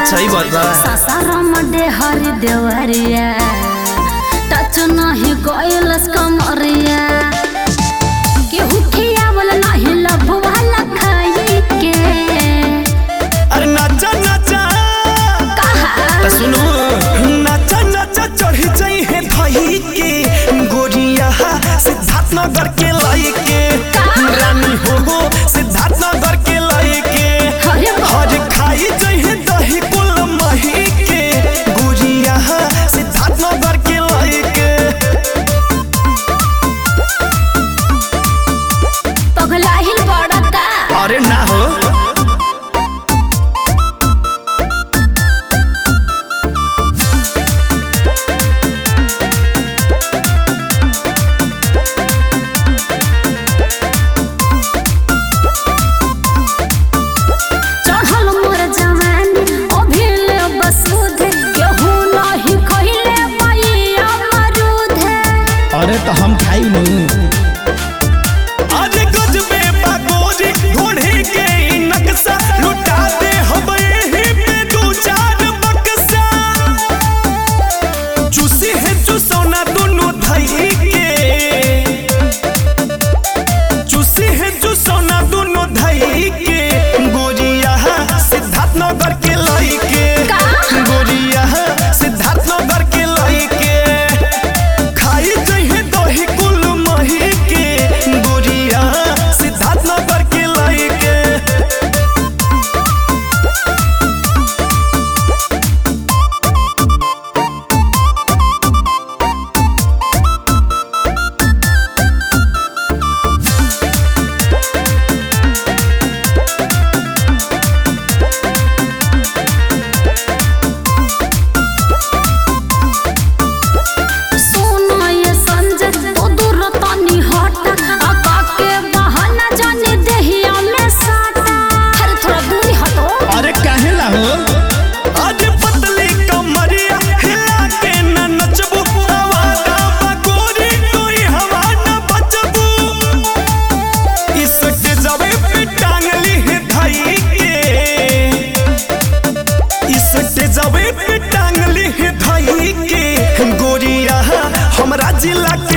सही बात बा। सासाराम हर देवरिया टच नहीं कोइलस कमरिया केहू खियावल नहीं लभवाला खाई के। अरे नाचा नाचा कहा सुनो नाचा नाचा चढ़ जाई है भाई के गोरिया सिद्धार्थ नगर के लाई के रानी हो सिद्धार्थ नगर के लाई के हर खाई जाई है दही कुल मही के गोरिया सिद्धार्थ नगर के लाई के। पगलाहिल बड़ा का अरे ना हो अरे तो हम खाई नहीं आज गजबे बागोरी ढूंढे के नक्शा लुटा दे हम यहीं पे दो चार बक्सा चूसी है चूसौना दोनों धई के चूसी है चूसौना दोनों धई के गोरिया सिद्धार्थ नगर के लाई के गोरिया सिद्धार्थ नगर के लाई के खाई चाहिए दही कुल मही के गोरिया सिद्धार्थ नगर के लाई के। अरे काहे ला हो आज पतली कमरिया हिला के न नचबू आवारा बगोरी कोई हवा न बचबू इस जबे पे टांगली है धई के इस जबे पे टांगली है धई के गोरिया हमरा जिला के